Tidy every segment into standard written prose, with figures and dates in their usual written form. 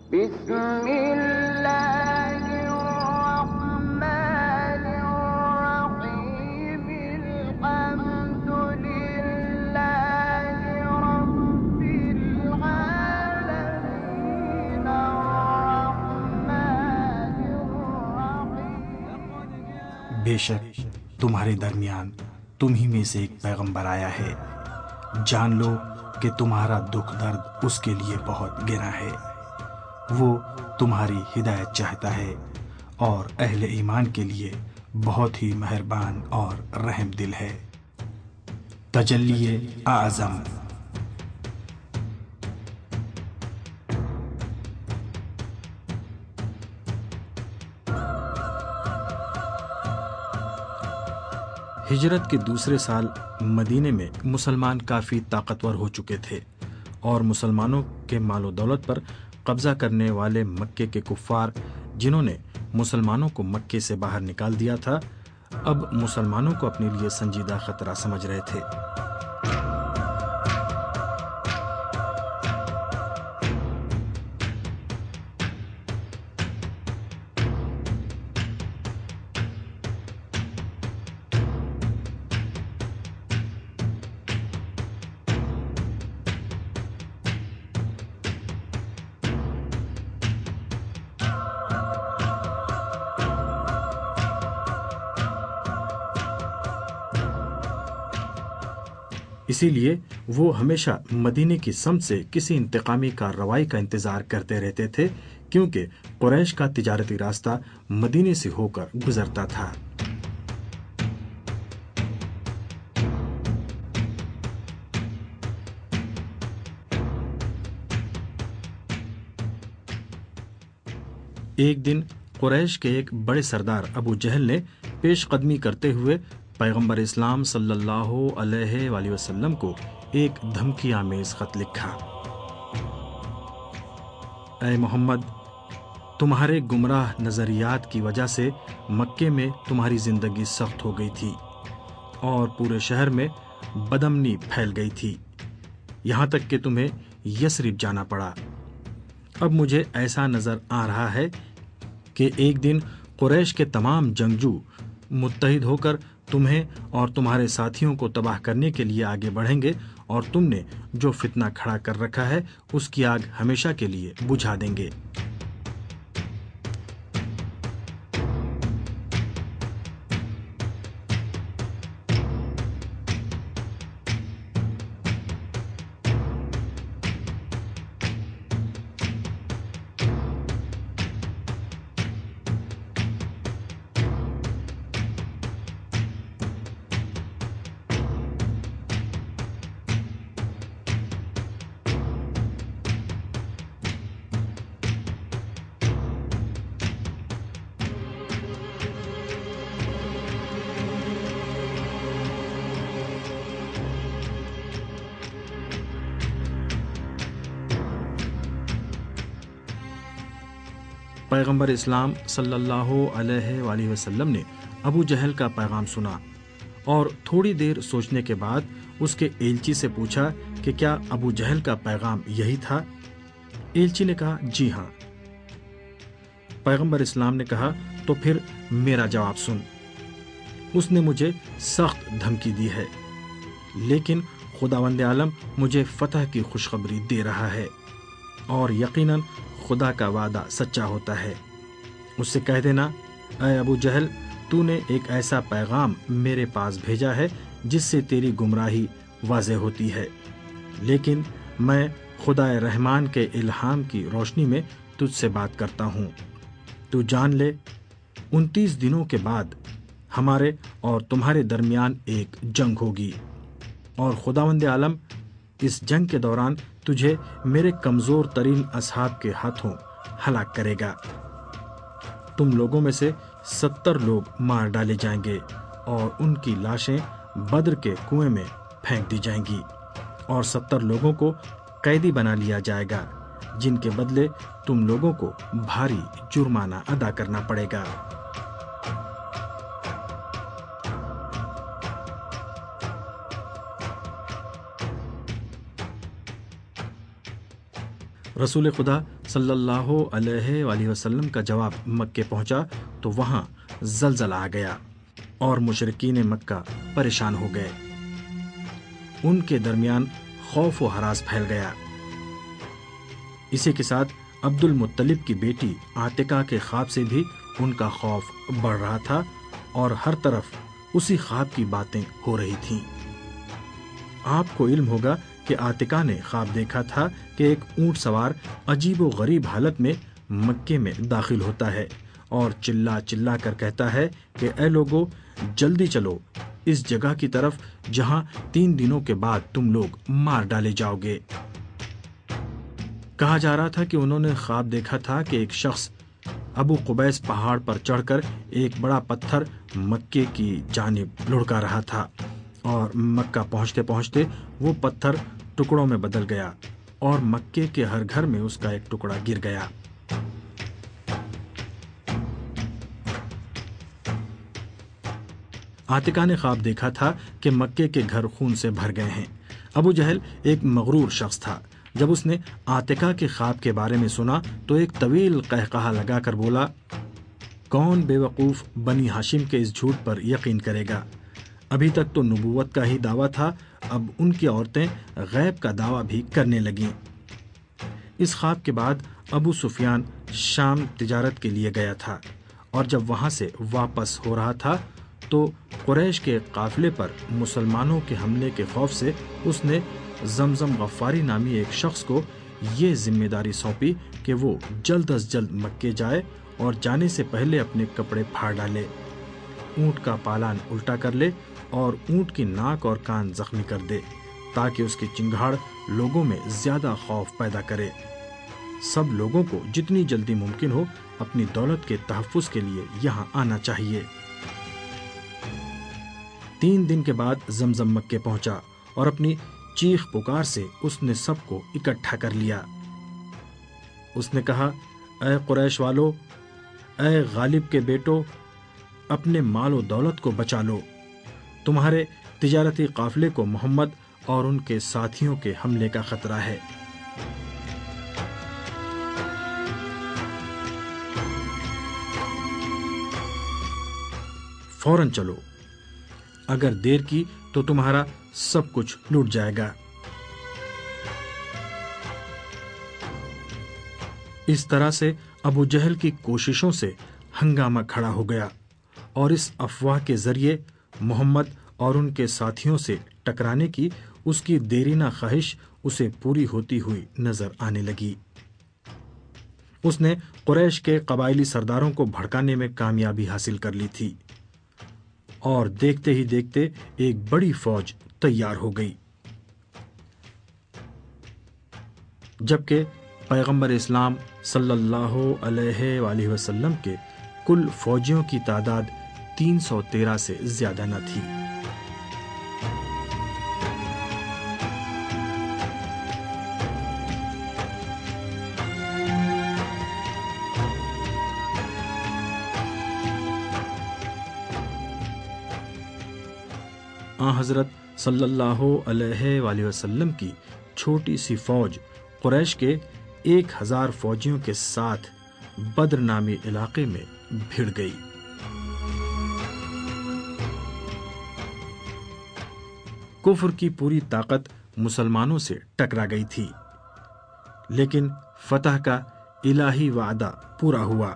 بسم الله الرحمن الرحيم الحمد لله رب العالمين الرحمن الرحيم۔ بے شک تمہارے درمیان تم ہی میں سے ایک پیغمبر آیا ہے، جان لو کہ تمہارا دکھ درد اس کے لیے بہت گہرا ہے، وہ تمہاری ہدایت چاہتا ہے اور اہل ایمان کے لیے بہت ہی مہربان اور رحم دل ہے۔ تجلی اعظم۔ ہجرت کے دوسرے سال مدینے میں مسلمان کافی طاقتور ہو چکے تھے اور مسلمانوں کے مال و دولت پر قبضہ کرنے والے مکے کے کفار، جنہوں نے مسلمانوں کو مکے سے باہر نکال دیا تھا، اب مسلمانوں کو اپنے لیے سنجیدہ خطرہ سمجھ رہے تھے۔ اسی لیے وہ ہمیشہ مدینے کی سمت سے کسی انتقامی کارروائی کا انتظار کرتے رہتے تھے، کیونکہ قریش کا تجارتی راستہ مدینے سے ہو کر گزرتا تھا۔ ایک دن قریش کے ایک بڑے سردار ابو جہل نے پیش قدمی کرتے ہوئے پیغمبر اسلام صلی اللہ علیہ وآلہ وسلم کو ایک دھمکی آمیز خط لکھا۔ اے محمد، تمہارے گمراہ نظریات کی وجہ سے مکے میں تمہاری زندگی سخت ہو گئی تھی اور پورے شہر میں بدامنی پھیل گئی تھی، یہاں تک کہ تمہیں یثرب جانا پڑا۔ اب مجھے ایسا نظر آ رہا ہے کہ ایک دن قریش کے تمام جنگجو متحد ہو کر تمہیں اور تمہارے ساتھیوں کو تباہ کرنے کے لیے آگے بڑھیں گے اور تم نے جو فتنہ کھڑا کر رکھا ہے اس کی آگ ہمیشہ کے لیے بجھا دیں گے۔ پیغمبر اسلام صلی اللہ علیہ وآلہ وسلم نے ابو جہل کا پیغام سنا اور تھوڑی دیر سوچنے کے بعد اس کے ایلچی سے پوچھا کہ کیا ابو جہل کا پیغام یہی تھا؟ ایلچی نے کہا جی ہاں۔ پیغمبر اسلام نے کہا تو پھر میرا جواب سن۔ اس نے مجھے سخت دھمکی دی ہے، لیکن خداوند عالم مجھے فتح کی خوشخبری دے رہا ہے اور یقیناً خدا کا وعدہ سچا ہوتا ہے۔ اس سے کہہ دینا، اے ابو جہل، تو نے ایک ایسا پیغام میرے پاس بھیجا ہے جس سے تیری گمراہی واضح ہوتی ہے، لیکن میں خدا رحمان کے الہام کی روشنی میں تجھ سے بات کرتا ہوں۔ تو جان لے 29 دنوں کے بعد ہمارے اور تمہارے درمیان ایک جنگ ہوگی، اور خداوند عالم اس جنگ کے دوران تجھے میرے کمزور ترین اصحاب کے ہاتھوں ہلاک کرے گا۔ تم لوگوں میں سے 70 لوگ مار ڈالے جائیں گے اور ان کی لاشیں بدر کے کنویں میں پھینک دی جائیں گی، اور 70 لوگوں کو قیدی بنا لیا جائے گا، جن کے بدلے تم لوگوں کو بھاری جرمانہ ادا کرنا پڑے گا۔ رسول خدا صلی اللہ علیہ وآلہ وسلم کا جواب مکے پہنچا تو وہاں زلزلہ آ گیا اور مشرکین مکہ پریشان ہو گئے۔ ان کے درمیان خوف و ہراس پھیل گیا۔ اسی کے ساتھ عبد المطلب کی بیٹی عاتکہ کے خواب سے بھی ان کا خوف بڑھ رہا تھا اور ہر طرف اسی خواب کی باتیں ہو رہی تھیں۔ آپ کو علم ہوگا کہ عاتکہ نے خواب دیکھا تھا کہ ایک اونٹ سوار عجیب و غریب حالت میں مکے میں داخل ہوتا ہے اور چلا چلا کر کہتا ہے کہ اے لوگو، جلدی چلو اس جگہ کی طرف جہاں 3 دنوں کے بعد تم لوگ مار ڈالے جاؤ گے۔ کہا جا رہا تھا کہ انہوں نے خواب دیکھا تھا کہ ایک شخص ابو قبیس پہاڑ پر چڑھ کر ایک بڑا پتھر مکے کی جانب لڑکا رہا تھا اور مکہ پہنچتے پہنچتے وہ پتھر ٹکڑوں میں بدل گیا اور مکے کے ہر گھر میں اس کا ایک ٹکڑا گر گیا۔ عاتکہ نے خواب دیکھا تھا کہ مکے کے گھر خون سے بھر گئے ہیں۔ ابو جہل ایک مغرور شخص تھا۔ جب اس نے عاتکہ کے خواب کے بارے میں سنا تو ایک طویل قہقہہ لگا کر بولا، کون بے وقوف بنی ہاشم کے اس جھوٹ پر یقین کرے گا؟ ابھی تک تو نبوت کا ہی دعویٰ تھا، اب ان کی عورتیں غیب کا دعویٰ بھی کرنے لگیں۔ اس خواب کے بعد ابو سفیان شام تجارت کے لیے گیا تھا اور جب وہاں سے واپس ہو رہا تھا تو قریش کے قافلے پر مسلمانوں کے حملے کے خوف سے اس نے زمزم غفاری نامی ایک شخص کو یہ ذمہ داری سونپی کہ وہ جلد از جلد مکے جائے اور جانے سے پہلے اپنے کپڑے پھاڑ ڈالے، اونٹ کا پالان الٹا کر لے اور اونٹ کی ناک اور کان زخمی کر دے تاکہ اس کی چنگھاڑ لوگوں میں زیادہ خوف پیدا کرے۔ سب لوگوں کو جتنی جلدی ممکن ہو اپنی دولت کے تحفظ کے لیے یہاں آنا چاہیے۔ 3 دن کے بعد زمزم مکے پہنچا اور اپنی چیخ پکار سے اس نے سب کو اکٹھا کر لیا۔ اس نے کہا، اے قریش والو، اے غالب کے بیٹو، اپنے مال و دولت کو بچا لو، تمہارے تجارتی قافلے کو محمد اور ان کے ساتھیوں کے حملے کا خطرہ ہے۔ فوراً چلو، اگر دیر کی تو تمہارا سب کچھ لوٹ جائے گا۔ اس طرح سے ابو جہل کی کوششوں سے ہنگامہ کھڑا ہو گیا اور اس افواہ کے ذریعے محمد اور ان کے ساتھیوں سے ٹکرانے کی اس کی دیرینہ خواہش اسے پوری ہوتی ہوئی نظر آنے لگی۔ اس نے قریش کے قبائلی سرداروں کو بھڑکانے میں کامیابی حاصل کر لی تھی اور دیکھتے ہی دیکھتے ایک بڑی فوج تیار ہو گئی، جبکہ پیغمبر اسلام صلی اللہ علیہ وآلہ وسلم کے کل فوجیوں کی تعداد 313 سے زیادہ نہ تھی۔ حضرت صلی اللہ علیہ وآلہ وسلم کی چھوٹی سی فوج قریش کے 1000 فوجیوں کے ساتھ بدر نامی علاقے میں بھیڑ گئی۔ کفر کی پوری طاقت مسلمانوں سے ٹکرا گئی تھی، لیکن فتح کا الہی وعدہ پورا ہوا۔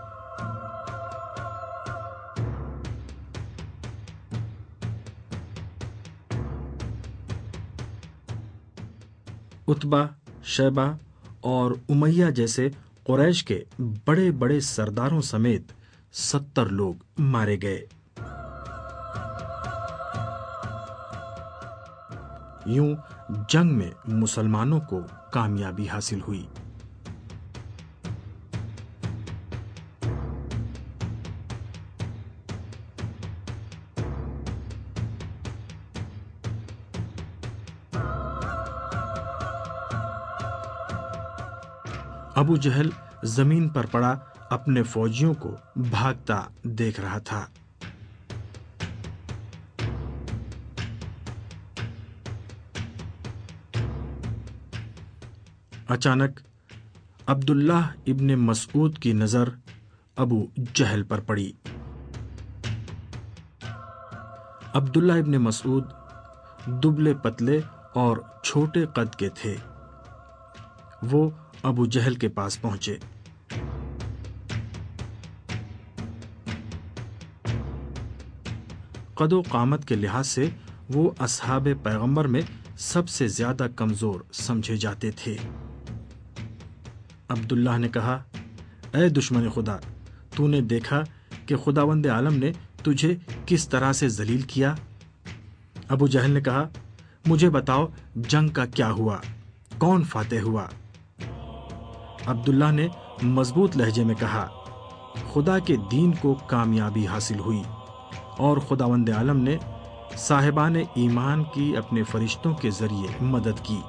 عتبہ، شیبہ اور امیہ جیسے قریش کے بڑے بڑے سرداروں سمیت 70 لوگ مارے گئے۔ یوں جنگ میں مسلمانوں کو کامیابی حاصل ہوئی۔ ابو جہل زمین پر پڑا اپنے فوجیوں کو بھاگتا دیکھ رہا تھا۔ اچانک عبداللہ ابن مسعود کی نظر ابو جہل پر پڑی۔ عبداللہ ابن مسعود دبلے پتلے اور چھوٹے قد کے تھے۔ وہ ابو جہل کے پاس پہنچے۔ قد و قامت کے لحاظ سے وہ اصحاب پیغمبر میں سب سے زیادہ کمزور سمجھے جاتے تھے۔ عبداللہ نے کہا، اے دشمن خدا، تو نے دیکھا کہ خداوند عالم نے تجھے کس طرح سے ذلیل کیا؟ ابو جہل نے کہا، مجھے بتاؤ جنگ کا کیا ہوا، کون فاتح ہوا؟ عبداللہ نے مضبوط لہجے میں کہا، خدا کے دین کو کامیابی حاصل ہوئی اور خداوند عالم نے صاحبان ایمان کی اپنے فرشتوں کے ذریعے مدد کی۔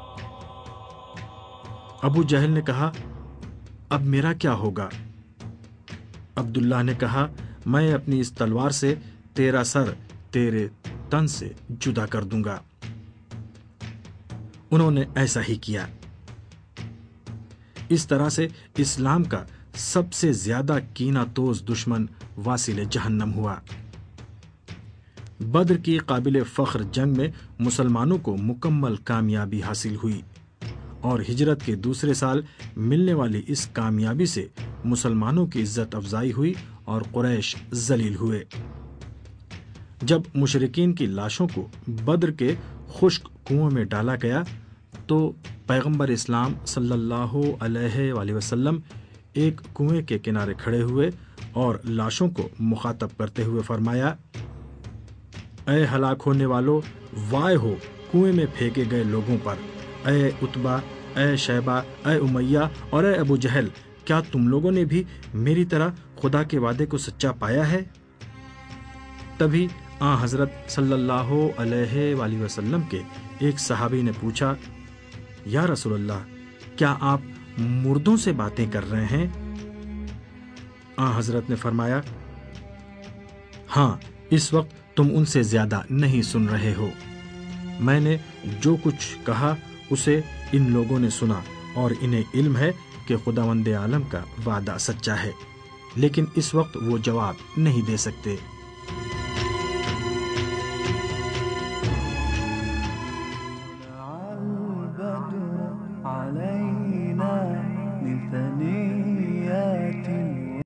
ابو جہل نے کہا، اب میرا کیا ہوگا؟ عبداللہ نے کہا، میں اپنی اس تلوار سے تیرا سر تیرے تن سے جدا کر دوں گا۔ انہوں نے ایسا ہی کیا۔ اس طرح سے اسلام کا سب سے زیادہ کینہ توز دشمن واصل جہنم ہوا۔ بدر کی قابل فخر جنگ میں مسلمانوں کو مکمل کامیابی حاصل ہوئی اور ہجرت کے دوسرے سال ملنے والی اس کامیابی سے مسلمانوں کی عزت افزائی ہوئی اور قریش ذلیل ہوئے۔ جب مشرکین کی لاشوں کو بدر کے خشک کنویں میں ڈالا گیا تو پیغمبر اسلام صلی اللہ علیہ وآلہ وسلم ایک کنویں کے کنارے کھڑے ہوئے اور لاشوں کو مخاطب کرتے ہوئے فرمایا، اے ہلاک ہونے والو، وائے ہو کنویں میں پھینکے گئے لوگوں پر، اے عتبہ، اے شیبہ، اے امیہ اور اے ابو جہل، کیا تم لوگوں نے بھی میری طرح خدا کے وعدے کو سچا پایا ہے؟ تبھی آن حضرت صلی اللہ علیہ وآلہ وسلم کے ایک صحابی نے پوچھا، یا رسول اللہ، کیا آپ مردوں سے باتیں کر رہے ہیں؟ آن حضرت نے فرمایا، ہاں، اس وقت تم ان سے زیادہ نہیں سن رہے ہو۔ میں نے جو کچھ کہا اسے ان لوگوں نے سنا اور انہیں علم ہے کہ خداوند عالم کا وعدہ سچا ہے، لیکن اس وقت وہ جواب نہیں دے سکتے۔